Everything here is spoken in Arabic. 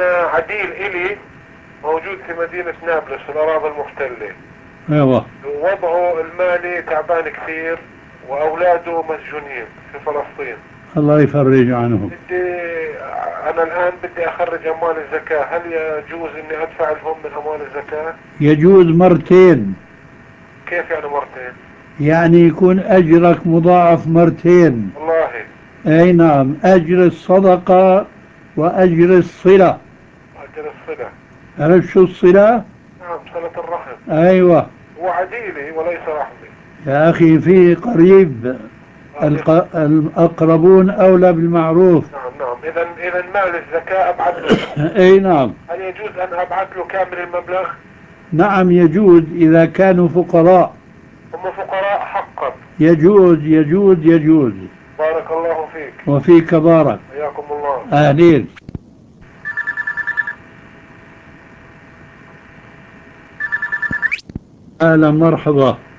انا عديل الي موجود في مدينة نابلس في الاراضي المحتلة، ايوه. ووضعه المالي تعبان كثير، واولاده مسجونين في فلسطين. الله يفرج عنهم. انا الان بدي اخرج اموال الزكاة، هل يجوز اني ادفع لهم من اموال الزكاة؟ يجوز مرتين، كيف يعني مرتين؟ يعني يكون أجرك مضاعف مرتين. والله. أي نعم، أجر الصدقة وأجر الصلة. اجل الصلة. عرفت شو الصلة؟ نعم، صلة الرحم. أيوة. هو عديلي وليس رحمي. يا أخي في قريب، هذه. الأقربون أولى بالمعروف. نعم نعم، اذا مال الزكاة ابعث له. أي نعم. هل يجوز ان ابعث له كامل المبلغ؟ نعم يجوز إذا كانوا فقراء. هم فقراء حقا. يجوز يجوز يجوز. بارك الله فيك. وفيك بارك. حياكم الله. أهلين. أهلا مرحبا.